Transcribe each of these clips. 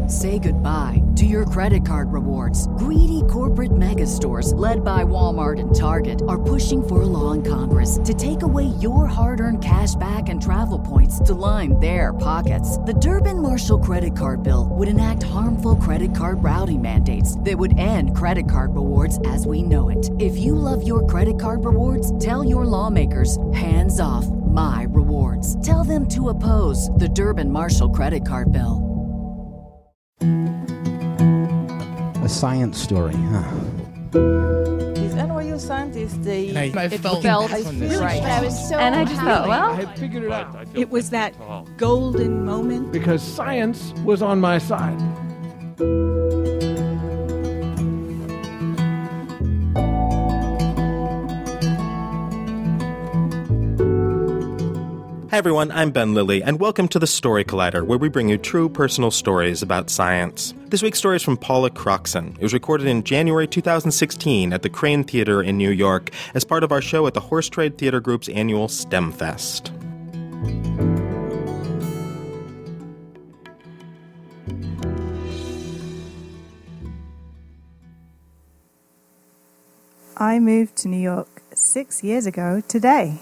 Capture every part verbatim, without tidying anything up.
Say goodbye to your credit card rewards. Greedy corporate mega stores, led by Walmart and Target, are pushing for a law in Congress to take away your hard-earned cash back and travel points to line their pockets. The Durbin-Marshall credit card bill would enact harmful credit card routing mandates that would end credit card rewards as we know it. If you love your credit card rewards, tell your lawmakers, hands off my rewards. Tell them to oppose the Durbin-Marshall credit card bill. A science story, huh? These N Y U scientists, they And I it felt, felt I really right. I was so and I just thought, well, I had figured it out. It was that golden moment. Because science was on my side. Hi everyone, I'm Ben Lilly, and welcome to the Story Collider, where we bring you true personal stories about science. This week's story is from Paula Croxson. It was recorded in January two thousand sixteen at the Crane Theater in New York as part of our show at the Horse Trade Theater Group's annual STEM Fest. I moved to New York six years ago today.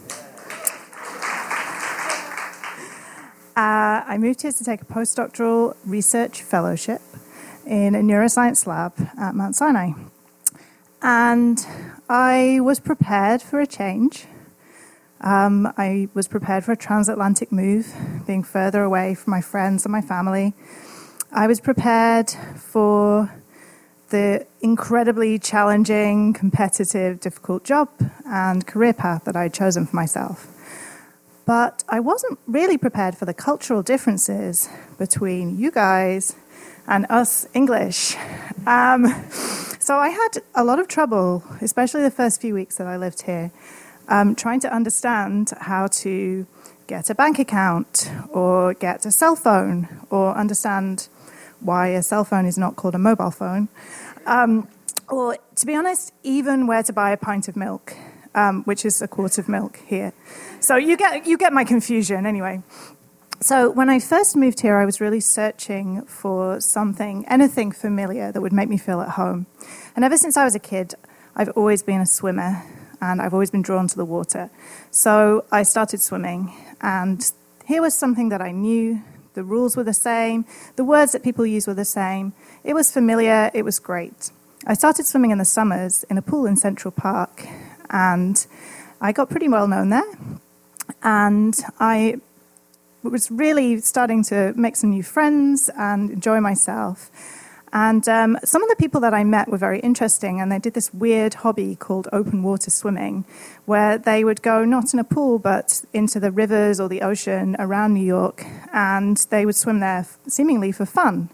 Uh, I moved here to take a postdoctoral research fellowship in a neuroscience lab at Mount Sinai. And I was prepared for a change. Um, I was prepared for a transatlantic move, being further away from my friends and my family. I was prepared for the incredibly challenging, competitive, difficult job and career path that I had chosen for myself. But I wasn't really prepared for the cultural differences between you guys and us English. Um, so I had a lot of trouble, especially the first few weeks that I lived here, um, trying to understand how to get a bank account or get a cell phone or understand why a cell phone is not called a mobile phone. Um, or, to be honest, even where to buy a pint of milk. Um, which is a quart of milk here. So you get you get my confusion anyway. So when I first moved here, I was really searching for something, anything familiar that would make me feel at home. And ever since I was a kid, I've always been a swimmer, and I've always been drawn to the water. So I started swimming, and here was something that I knew. The rules were the same. The words that people use were the same. It was familiar. It was great. I started swimming in the summers in a pool in Central Park, and I got pretty well known there. And I was really starting to make some new friends and enjoy myself. And um, some of the people that I met were very interesting, and they did this weird hobby called open water swimming, where they would go not in a pool, but into the rivers or the ocean around New York, and they would swim there seemingly for fun.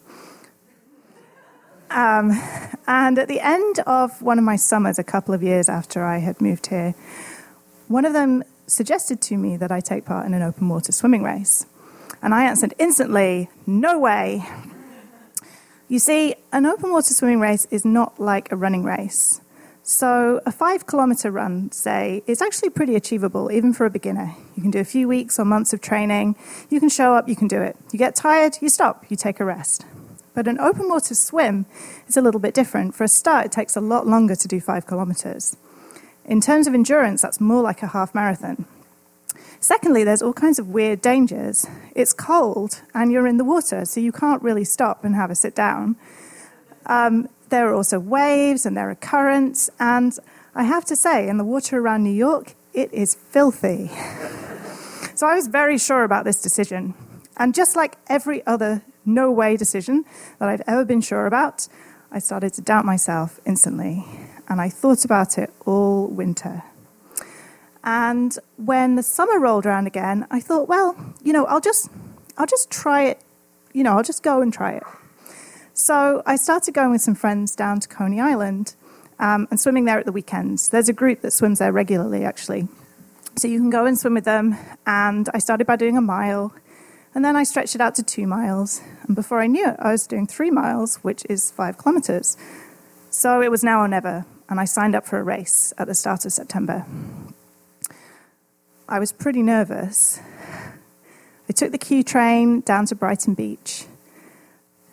Um, and at the end of one of my summers, a couple of years after I had moved here, one of them suggested to me that I take part in an open water swimming race. And I answered instantly, no way. You see, an open water swimming race is not like a running race. So a five kilometer run, say, is actually pretty achievable, even for a beginner. You can do a few weeks or months of training. You can show up, you can do it. You get tired, you stop, you take a rest. But an open water swim is a little bit different. For a start, it takes a lot longer to do five kilometers. In terms of endurance, that's more like a half marathon. Secondly, there's all kinds of weird dangers. It's cold, and you're in the water, so you can't really stop and have a sit down. Um, there are also waves, and there are currents, and I have to say, in the water around New York, it is filthy. So I was very sure about this decision. And just like every other no-way decision that I've ever been sure about, I started to doubt myself instantly. And I thought about it all winter. And when the summer rolled around again, I thought, well, you know, I'll just, I'll just try it. You know, I'll just go and try it. So I started going with some friends down to Coney Island um, and swimming there at the weekends. There's a group that swims there regularly, actually. So you can go and swim with them. And I started by doing a mile. And then I stretched it out to two miles. And before I knew it, I was doing three miles, which is five kilometers. So it was now or never. And I signed up for a race at the start of September. I was pretty nervous. I took the Q train down to Brighton Beach.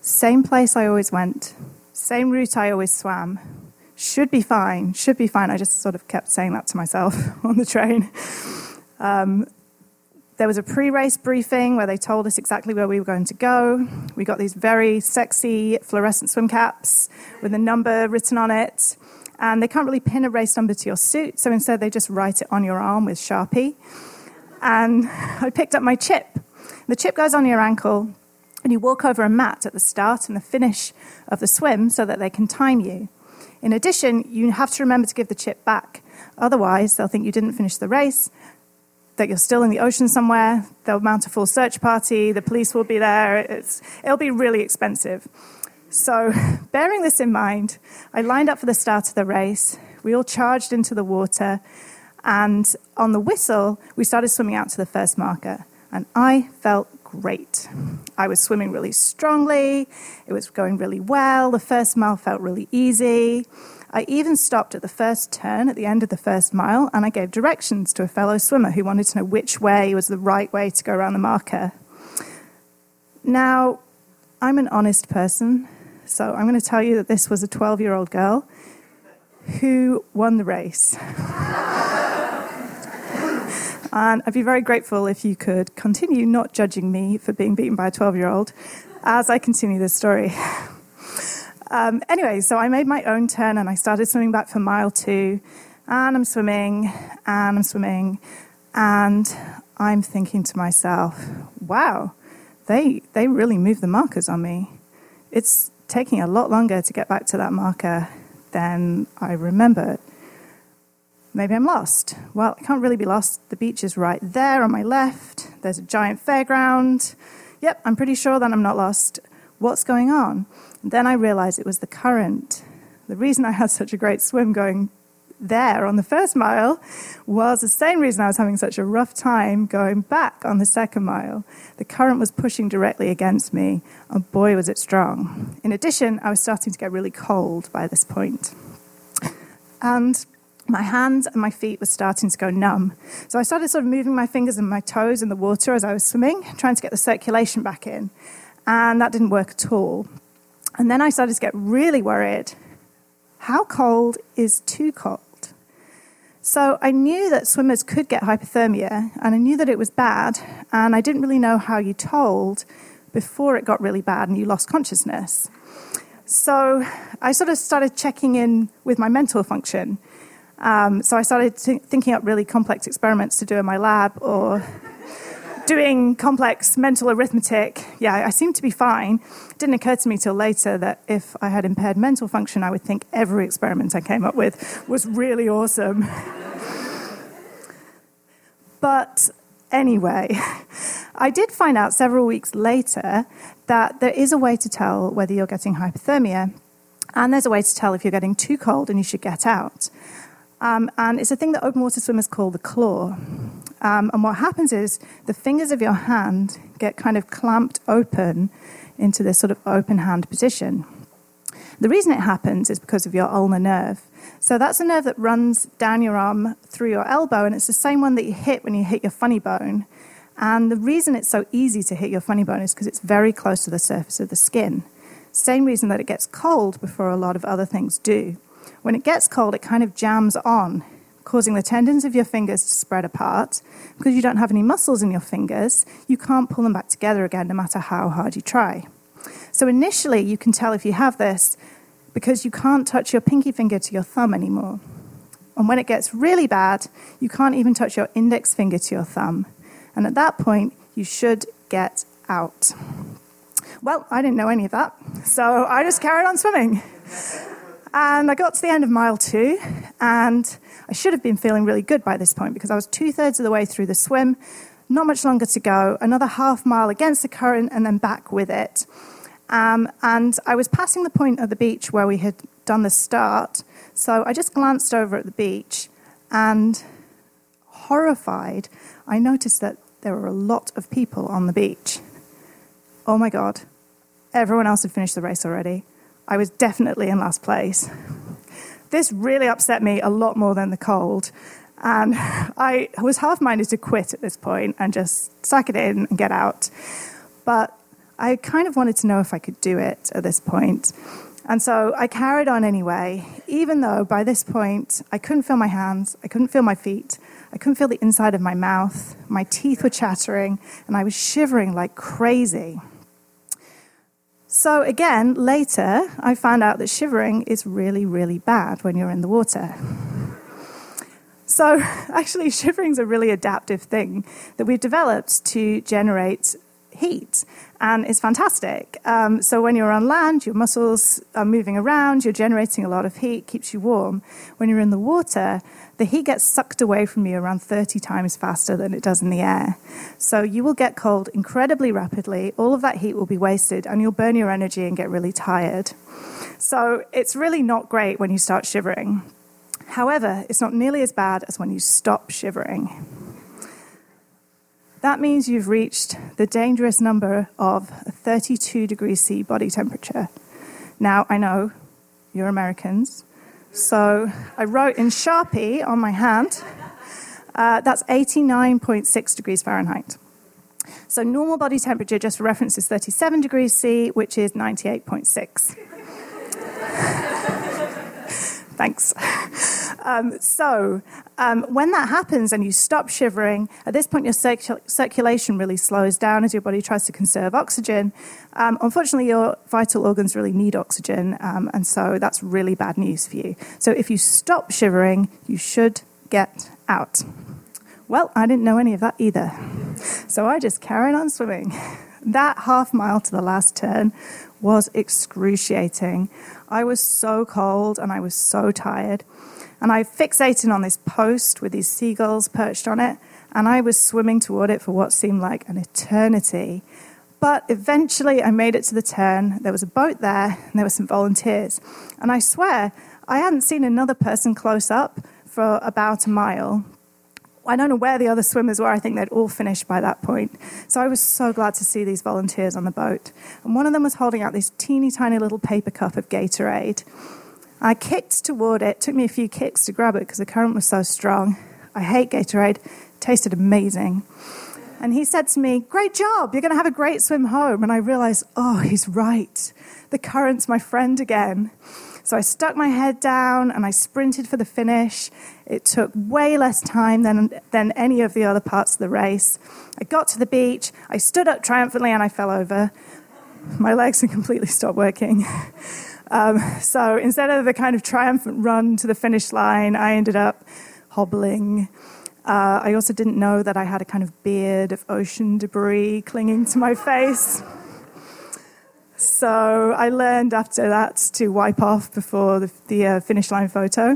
Same place I always went, same route I always swam. Should be fine, should be fine. I just sort of kept saying that to myself on the train. Um, there was a pre-race briefing where they told us exactly where we were going to go. We got these very sexy fluorescent swim caps with a number written on it. And they can't really pin a race number to your suit, so instead they just write it on your arm with Sharpie. And I picked up my chip. The chip goes on your ankle, and you walk over a mat at the start and the finish of the swim so that they can time you. In addition, you have to remember to give the chip back. Otherwise, they'll think you didn't finish the race, that you're still in the ocean somewhere. They'll mount a full search party. The police will be there. It's, it'll be really expensive. So, bearing this in mind, I lined up for the start of the race. We all charged into the water. And on the whistle, we started swimming out to the first marker. And I felt great. I was swimming really strongly. It was going really well. The first mile felt really easy. I even stopped at the first turn at the end of the first mile, and I gave directions to a fellow swimmer who wanted to know which way was the right way to go around the marker. Now, I'm an honest person, so I'm going to tell you that this was a twelve-year-old girl who won the race. And I'd be very grateful if you could continue not judging me for being beaten by a twelve-year-old as I continue this story. Um, anyway, so I made my own turn and I started swimming back for mile two. And I'm swimming, and I'm swimming, and I'm thinking to myself, wow, they they really moved the markers on me. It's taking a lot longer to get back to that marker than I remembered. Maybe I'm lost. Well, I can't really be lost. The beach is right there on my left. There's a giant fairground. Yep, I'm pretty sure that I'm not lost. What's going on? And then I realized it was the current. The reason I had such a great swim going there on the first mile was the same reason I was having such a rough time going back on the second mile. The current was pushing directly against me, and boy, was it strong. In addition, I was starting to get really cold by this point. And my hands and my feet were starting to go numb. So I started sort of moving my fingers and my toes in the water as I was swimming, trying to get the circulation back in. And that didn't work at all. And then I started to get really worried. How cold is too cold? So I knew that swimmers could get hypothermia, and I knew that it was bad, and I didn't really know how you told before it got really bad and you lost consciousness. So I sort of started checking in with my mental function. Um, so I started t- thinking up really complex experiments to do in my lab, or doing complex mental arithmetic. Yeah, I seemed to be fine. It didn't occur to me till later that if I had impaired mental function, I would think every experiment I came up with was really awesome. But anyway, I did find out several weeks later that there is a way to tell whether you're getting hypothermia, and there's a way to tell if you're getting too cold and you should get out. Um, and it's a thing that open water swimmers call the claw. Um, and what happens is the fingers of your hand get kind of clamped open into this sort of open hand position. The reason it happens is because of your ulnar nerve. So that's a nerve that runs down your arm through your elbow, and it's the same one that you hit when you hit your funny bone. And the reason it's so easy to hit your funny bone is because it's very close to the surface of the skin. Same reason that it gets cold before a lot of other things do. When it gets cold, it kind of jams on, causing the tendons of your fingers to spread apart. Because you don't have any muscles in your fingers, you can't pull them back together again, no matter how hard you try. So initially, you can tell if you have this because you can't touch your pinky finger to your thumb anymore. And when it gets really bad, you can't even touch your index finger to your thumb. And at that point, you should get out. Well, I didn't know any of that, so I just carried on swimming. And I got to the end of mile two, and I should have been feeling really good by this point because I was two-thirds of the way through the swim, not much longer to go, another half mile against the current and then back with it. Um, and I was passing the point of the beach where we had done the start, so I just glanced over at the beach, and horrified, I noticed that there were a lot of people on the beach. Oh my God, everyone else had finished the race already. I was definitely in last place. This really upset me a lot more than the cold. And I was half-minded to quit at this point and just suck it in and get out. But I kind of wanted to know if I could do it at this point. And so I carried on anyway, even though by this point I couldn't feel my hands, I couldn't feel my feet, I couldn't feel the inside of my mouth, my teeth were chattering, and I was shivering like crazy. So again, later, I found out that shivering is really, really bad when you're in the water. So actually, shivering is a really adaptive thing that we've developed to generate heat, and it's fantastic. Um, so when you're on land, your muscles are moving around, you're generating a lot of heat, keeps you warm. When you're in the water, the heat gets sucked away from you around thirty times faster than it does in the air. So you will get cold incredibly rapidly, all of that heat will be wasted, and you'll burn your energy and get really tired. So it's really not great when you start shivering. However, it's not nearly as bad as when you stop shivering. That means you've reached the dangerous number of thirty-two degrees C body temperature. Now, I know you're Americans, so I wrote in Sharpie on my hand, uh, that's eighty-nine point six degrees Fahrenheit. So normal body temperature, just for reference, is thirty-seven degrees C, which is ninety-eight point six. Thanks. Um, so um, when that happens and you stop shivering, at this point your circul- circulation really slows down as your body tries to conserve oxygen. Um, unfortunately, your vital organs really need oxygen, um, and so that's really bad news for you. So if you stop shivering, you should get out. Well, I didn't know any of that either. So I just carried on swimming. That half mile to the last turn was excruciating. I was so cold and I was so tired. And I fixated on this post with these seagulls perched on it, and I was swimming toward it for what seemed like an eternity. But eventually I made it to the turn. There was a boat there, and there were some volunteers. And I swear, I hadn't seen another person close up for about a mile. I don't know where the other swimmers were. I think they'd all finished by that point. So I was so glad to see these volunteers on the boat. And one of them was holding out this teeny tiny little paper cup of Gatorade. I kicked toward it. It took me a few kicks to grab it because the current was so strong. I hate Gatorade. It tasted amazing. And he said to me, "Great job. You're going to have a great swim home." And I realized, oh, he's right. The current's my friend again. So I stuck my head down and I sprinted for the finish. It took way less time than, than any of the other parts of the race. I got to the beach. I stood up triumphantly and I fell over. My legs had completely stopped working. Um, so instead of the kind of triumphant run to the finish line, I ended up hobbling. Uh, I also didn't know that I had a kind of beard of ocean debris clinging to my face. So I learned after that to wipe off before the, the uh, finish line photo.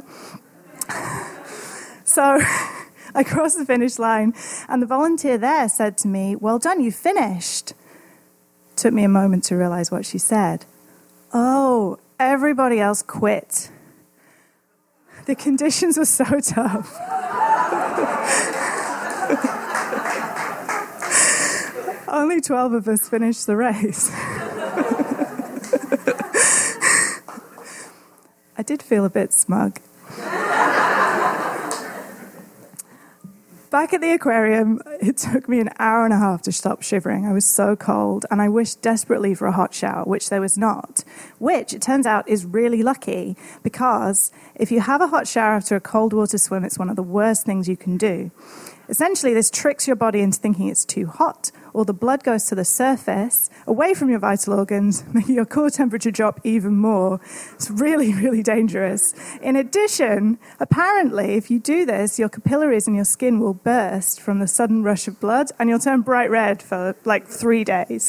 So I crossed the finish line, and the volunteer there said to me, "Well done, you finished." Took me a moment to realize what she said. Oh, everybody else quit. The conditions were so tough. Only twelve of us finished the race. I did feel a bit smug. Back at the aquarium, it took me an hour and a half to stop shivering. I was so cold, and I wished desperately for a hot shower, which there was not, which, it turns out, is really lucky, because if you have a hot shower after a cold water swim, it's one of the worst things you can do. Essentially, this tricks your body into thinking it's too hot, or the blood goes to the surface, away from your vital organs, making your core temperature drop even more. It's really, really dangerous. In addition, apparently, if you do this, your capillaries and your skin will burst from the sudden rush of blood, and you'll turn bright red for like three days.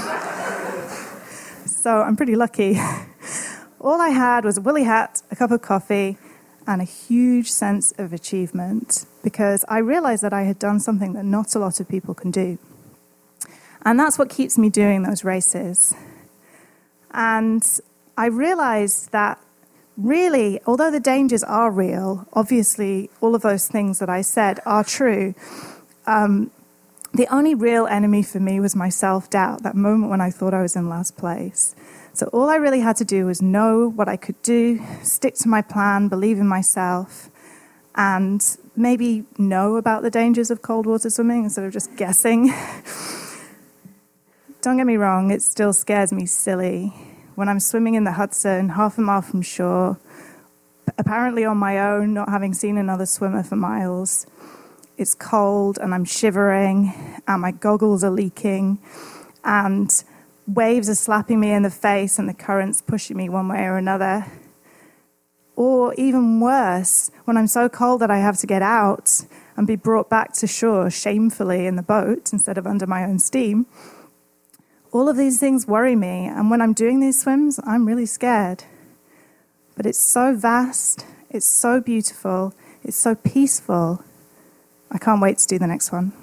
So I'm pretty lucky. All I had was a woolly hat, a cup of coffee, and a huge sense of achievement, because I realized that I had done something that not a lot of people can do. And that's what keeps me doing those races. And I realized that really, although the dangers are real, obviously all of those things that I said are true, um, the only real enemy for me was my self-doubt, that moment when I thought I was in last place. So all I really had to do was know what I could do, stick to my plan, believe in myself, and maybe know about the dangers of cold water swimming instead of just guessing. Don't get me wrong, it still scares me silly. When I'm swimming in the Hudson, half a mile from shore, apparently on my own, not having seen another swimmer for miles, it's cold and I'm shivering and my goggles are leaking and waves are slapping me in the face and the current's pushing me one way or another. Or even worse, when I'm so cold that I have to get out and be brought back to shore shamefully in the boat instead of under my own steam. All of these things worry me, and when I'm doing these swims, I'm really scared. But it's so vast, it's so beautiful, it's so peaceful. I can't wait to do the next one.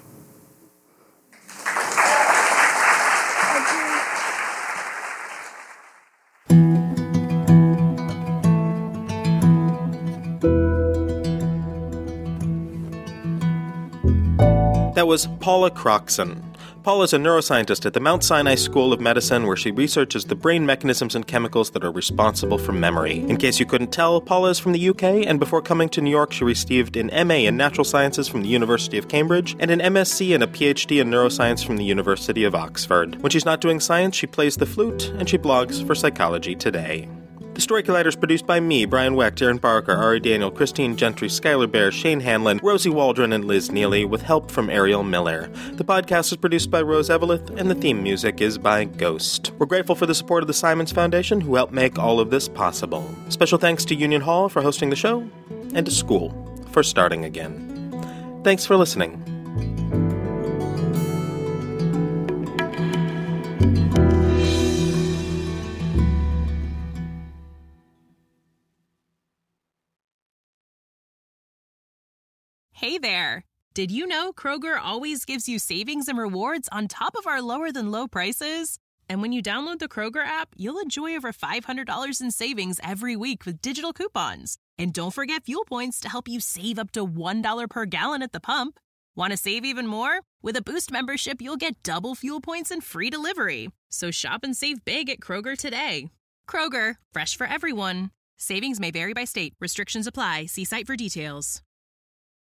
That was Paula Croxson. Paula is a neuroscientist at the Mount Sinai School of Medicine, where she researches the brain mechanisms and chemicals that are responsible for memory. In case you couldn't tell, Paula is from the U K, and before coming to New York, she received an M A in Natural Sciences from the University of Cambridge, and an M S c and a P H D in Neuroscience from the University of Oxford. When she's not doing science, she plays the flute, and she blogs for Psychology Today. The Story Collider is produced by me, Brian Wecht, Aaron Barker, Ari Daniel, Christine Gentry, Skylar Bear, Shane Hanlon, Rosie Waldron, and Liz Neely, with help from Ariel Miller. The podcast is produced by Rose Eveleth, and the theme music is by Ghost. We're grateful for the support of the Simons Foundation, who helped make all of this possible. Special thanks to Union Hall for hosting the show, and to school for starting again. Thanks for listening. Hey there! Did you know Kroger always gives you savings and rewards on top of our lower-than-low prices? And when you download the Kroger app, you'll enjoy over five hundred dollars in savings every week with digital coupons. And don't forget fuel points to help you save up to one dollar per gallon at the pump. Want to save even more? With a Boost membership, you'll get double fuel points and free delivery. So shop and save big at Kroger today. Kroger, fresh for everyone. Savings may vary by state. Restrictions apply. See site for details.